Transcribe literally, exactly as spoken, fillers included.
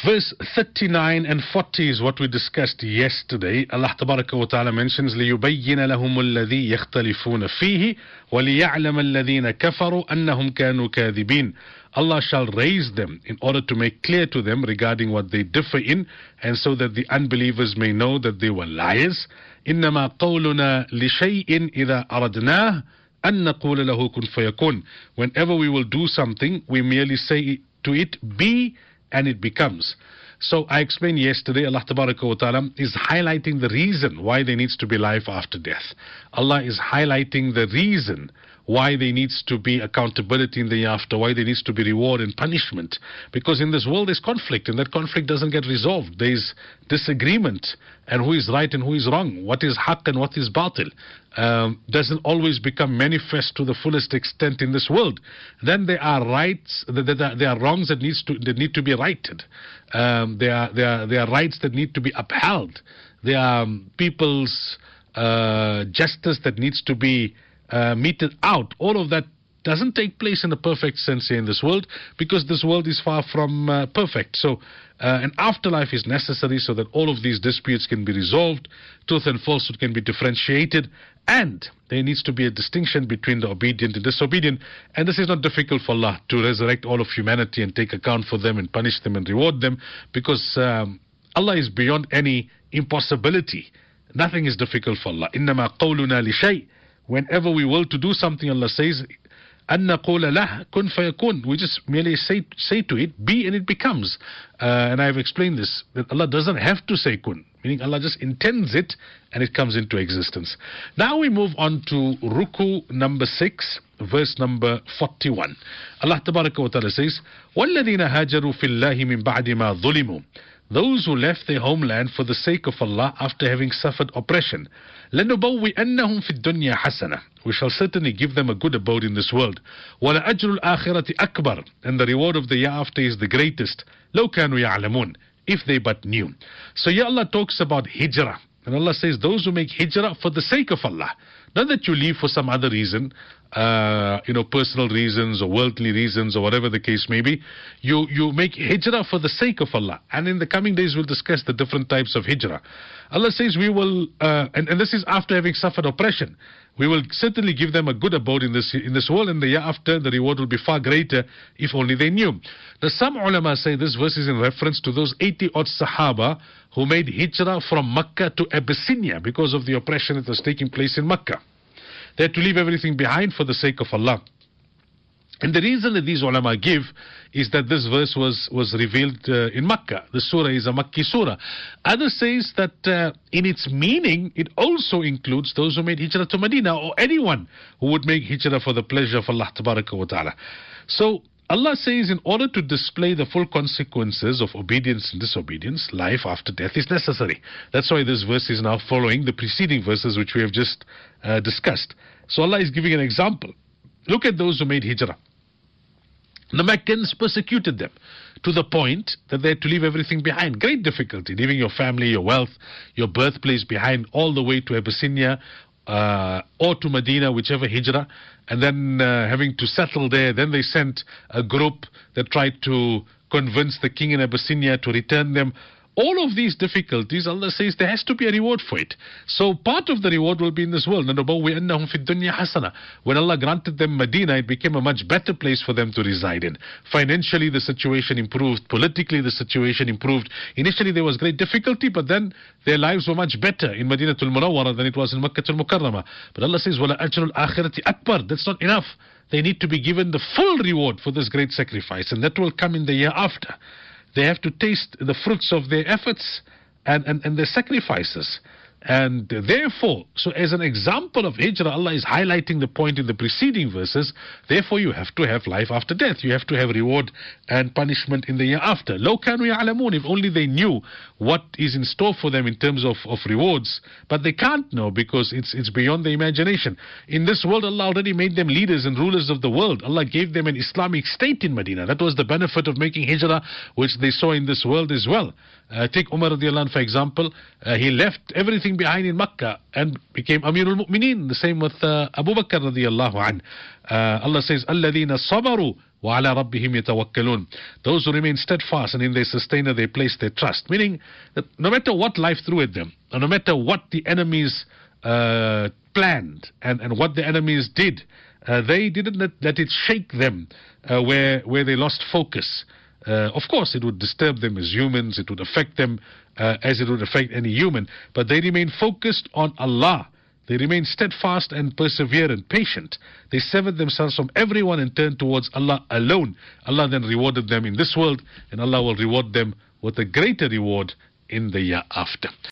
Verse thirty-nine and forty is what we discussed yesterday. Allah Tabaraka wa Ta'ala mentions لِيُبَيِّنَ لَهُمُ الَّذِي يَخْتَلِفُونَ فِيهِ وَلِيَعْلَمَ الَّذِينَ كَفَرُوا أَنَّهُمْ كَانُوا كَاذِبِينَ. Allah shall raise them in order to make clear to them regarding what they differ in, and so that the unbelievers may know that they were liars. إِنَّمَا قَوْلُنَا لِشَيْءٍ إِذَا أَرَدْنَاهُ أَن نَقُولَ لَهُ كُن فَيَكُونَ. Whenever we will do something, we merely say to it, be, and it becomes. So I explained yesterday, Allah Tabaraka wa Ta'ala is highlighting the reason why there needs to be life after death. Allah is highlighting the reason why there needs to be accountability in the after, why there needs to be reward and punishment. Because in this world there's conflict, and that conflict doesn't get resolved. There's disagreement, and who is right and who is wrong, what is haqq and what is batil, um, doesn't always become manifest to the fullest extent in this world. Then there are rights, there are wrongs that needs to that need to be righted. Um, there are there are there are rights that need to be upheld. There are um, people's uh, justice that needs to be uh, meted out. All of that doesn't take place in a perfect sense here in this world, because this world is far from uh, perfect. So uh, an afterlife is necessary so that all of these disputes can be resolved, truth and falsehood can be differentiated, and there needs to be a distinction between the obedient and disobedient. And this is not difficult for Allah to resurrect all of humanity and take account for them and punish them and reward them, because um, Allah is beyond any impossibility. Nothing is difficult for Allah. إِنَّمَا قَوْلُنَا لِشَيْءٍ. Whenever we will to do something, Allah says, أَن نَقُولَ لَهُ كُن فَيَكُونَ. We just merely say say to it, be, and it becomes. Uh, and I've explained this, that Allah doesn't have to say kun, meaning Allah just intends it and it comes into existence. Now we move on to Ruku number six, verse number forty-one. Allah Tabaraka wa Ta'ala says, وَالَّذِينَ هَاجَرُوا فِي اللَّهِ مِن بَعْدِ مَا ظُلِمُوا. Those who left their homeland for the sake of Allah after having suffered oppression. لَنُبَوِّئَنَّهُمْ فِي الدُّنْيَا حَسَنَةً. We shall certainly give them a good abode in this world. وَلَأَجْرُ الْآخِرَةِ أَكْبَرُ. And the reward of the year after is the greatest. لَوْ كَانُوا يَعْلَمُونَ. If they but knew. So here Allah talks about hijrah. And Allah says, those who make hijrah for the sake of Allah. Not that you leave for some other reason, uh, you know, personal reasons or worldly reasons or whatever the case may be. You, you make hijrah for the sake of Allah. And in the coming days we'll discuss the different types of hijrah. Allah says we will, uh, and, and this is after having suffered oppression. We will certainly give them a good abode in this in this world, and the year after the reward will be far greater if only they knew. Now some ulama say this verse is in reference to those eighty odd Sahaba who made hijrah from Mecca to Abyssinia because of the oppression that was taking place in Mecca. They had to leave everything behind for the sake of Allah. And the reason that these ulama give is that this verse was, was revealed uh, in Makkah. The surah is a Makki surah. Others says that uh, in its meaning, it also includes those who made hijrah to Medina, or anyone who would make hijrah for the pleasure of Allah Tabaraka wa Ta'ala. So Allah says in order to display the full consequences of obedience and disobedience, life after death is necessary. That's why this verse is now following the preceding verses which we have just uh, discussed. So Allah is giving an example. Look at those who made hijrah. The Meccans persecuted them to the point that they had to leave everything behind. Great difficulty, leaving your family, your wealth, your birthplace behind, all the way to Abyssinia uh, or to Medina, whichever hijrah, and then uh, having to settle there. Then they sent a group that tried to convince the king in Abyssinia to return them. All of these difficulties, Allah says there has to be a reward for it. So part of the reward will be in this world. When Allah granted them Medina, it became a much better place for them to reside in. Financially, the situation improved. Politically, the situation improved. Initially, there was great difficulty, but then their lives were much better in Madinatul Munawwara than it was in Makkatul Mukarramah. But Allah says, وَلَا أَجْرُ الْآخِرَةِ أَكْبَرُ. That's not enough. They need to be given the full reward for this great sacrifice, and that will come in the year after. They have to taste the fruits of their efforts and, and, and their sacrifices. And therefore, so as an example of hijrah, Allah is highlighting the point in the preceding verses. Therefore, you have to have life after death. You have to have reward and punishment in the year after. لَوْ كَانُوا يَعْلَمُونَ. If only they knew what is in store for them in terms of, of rewards. But they can't know because it's, it's beyond their imagination. In this world, Allah already made them leaders and rulers of the world. Allah gave them an Islamic state in Medina. That was the benefit of making hijrah, which they saw in this world as well. Uh, take Umar radiallahu anhu, for example. Uh, he left everything behind in Makkah and became Amirul Mu'mineen. The same with uh, Abu Bakr radiallahu anhu. Uh, Allah says, الَّذِينَ صَبَرُوا وعلى ربهم يتوكلون. Those who remain steadfast and in their sustainer they place their trust. Meaning that no matter what life threw at them, and no matter what the enemies uh, planned and, and what the enemies did, uh, they didn't let, let it shake them uh, where, where they lost focus. Uh, of course, it would disturb them as humans, it would affect them uh, as it would affect any human, but they remain focused on Allah. They remain steadfast and perseverant, patient. They severed themselves from everyone and turned towards Allah alone. Allah then rewarded them in this world, and Allah will reward them with a greater reward in the year after.